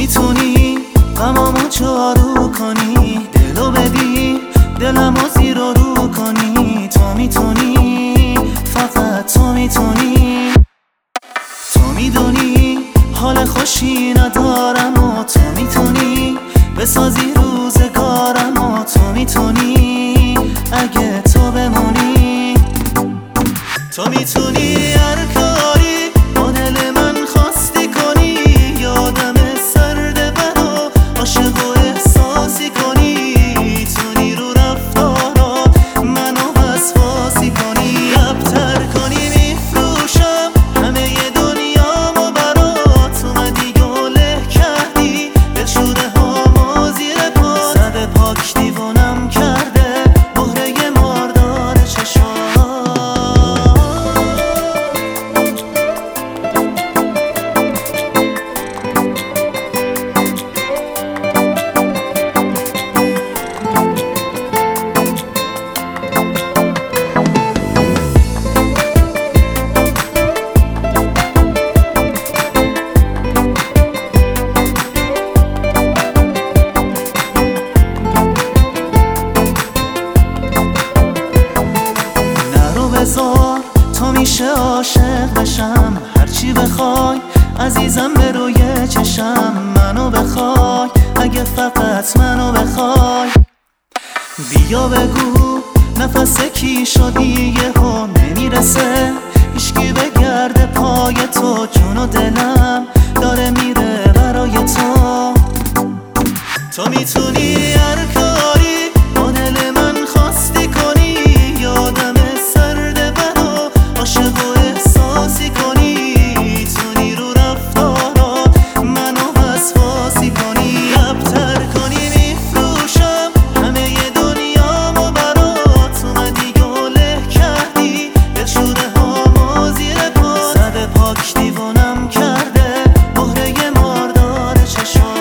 میتونی غمامو جارو کنی، دلو بدی دلمو زیر و رو کنی. تو میتونی، فقط تو میتونی. تو میدونی حال خوشی ندارم و تو میتونی بسازی روزگارم و تو میتونی اگه تو بمونی. تو میتونی هر کاری با دل من خواستی کنی، یادم سرد بد و عاشق و احساسی کنی. میتونی رو رفتارات منو وسواسی کنی، ابتر کنی میفروشم همه دنیامو برات. اومدی گله کردی دلشوره هامو زیر پا زده، پاک دیوونم کرده مهره ماردار چشام. بذار تا میشه عاشق بشم، هرچی بخوای عزیزم به روی چشم. منو بخوای اگه فقط منو بخوای، بیا بگو نفس کی شدی یهو نمیرسه هیچکی بگرده پای تو. جون و دلم داره میره برای تو. تو میتونی هر کاری با دل من خواستی کنی، یادم سرد بد و عاشق و احساسی کنی. میتونی رو رفتارات منو وسواسی کنی، ابتر کنی میفروشم همه دنیامو برات. اومدی گله کردی دلشوره هامو زیر پا زده، پاک دیوونم کرده مهره ماردار چشام.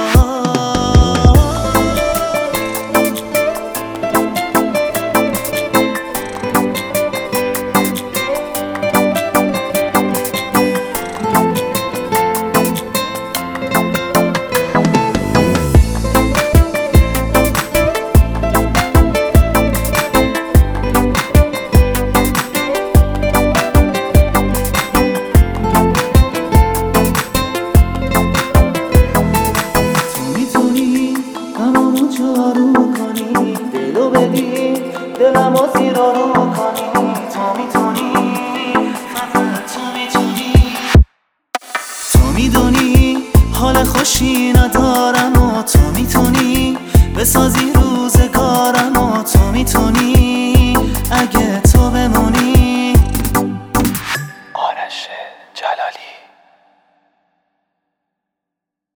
جارو کنی، دلو بدی دلمو زیر و رو کنی. تو میتونی، فقط تو میتونی. تو میدونی حال خوشی ندارم و تو میتونی بسازی رو